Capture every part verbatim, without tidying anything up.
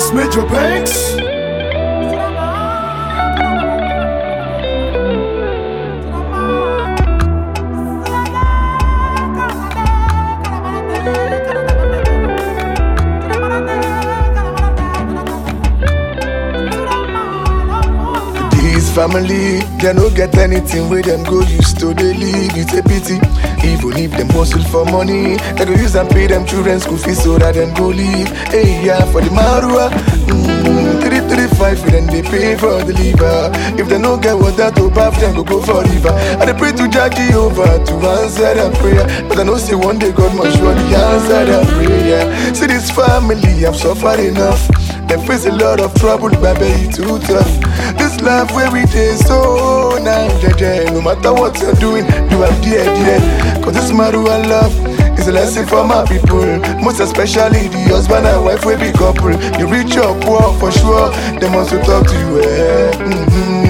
Major Banks. Family, they no get anything where them go used to they live. It's a pity. Even if them hustle for money, they go use and pay them children school fees so that them go live. Hey, yeah, for the Marua, mm, three three five, then they pay for the liver. If they no get water to bath, then go go for river. And they pray to Jackie over to answer their prayer. But I know say one day God must surely answer their prayer. See this family, I've suffered enough. They face a lot of trouble, baby, it's too tough. This life where we day so now, yeah, no matter what you're doing, you have dear, dear. Cause this Marua love is a lesson for my people. Most especially the husband and wife will be couple. You reach your poor for sure, they must talk to you, eh? Mm-hmm.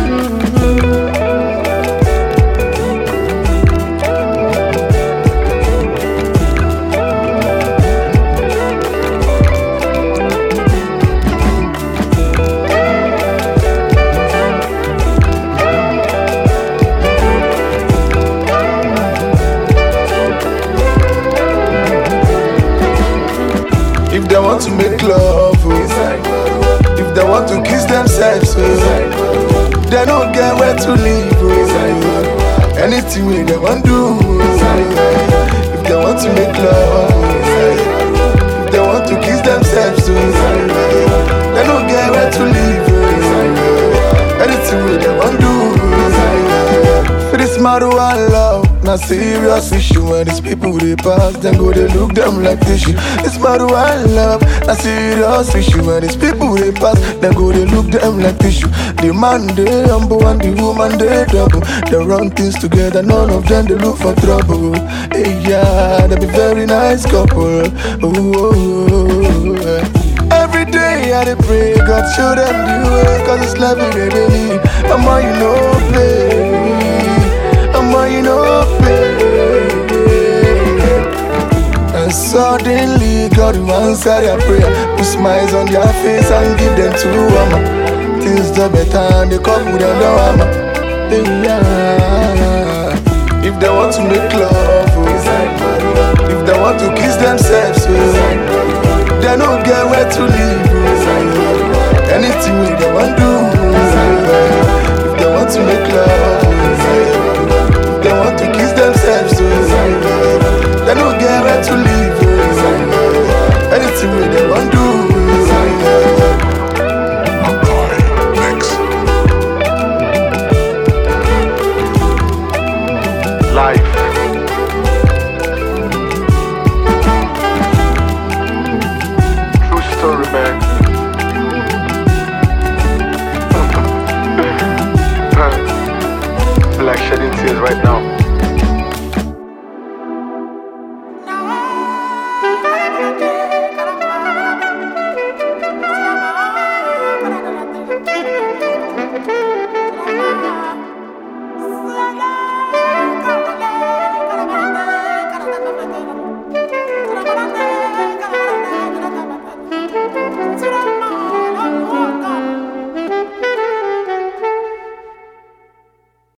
If they want to make love, oh. If they want to kiss themselves, oh. They don't get where to live, oh. Anything way they want to do, oh. If they want to make love, oh. If they want to kiss themselves, oh. They don't get where to live, oh. Anything way they want to do, oh. For this Marua love, na serious issue. When these people they pass, then go they look them like tissue. This Marua love, na serious issue. When these people they pass, then go they look them like tissue. The man they humble and the woman they double. They run things together, none of them they look for trouble. Hey yeah, they be very nice couple. Ooh, oh, oh. Every day I dey pray, God show them the way. Cause it's life we dey live. Mama you know play. Mama, you know, pay. And suddenly, God will answer their prayer. Put smiles on their face and give them to Mama. Things do better and they couple them down, Mama. Yeah. If they want to make love, oh. If they want to kiss themselves, oh. They don't get where to live.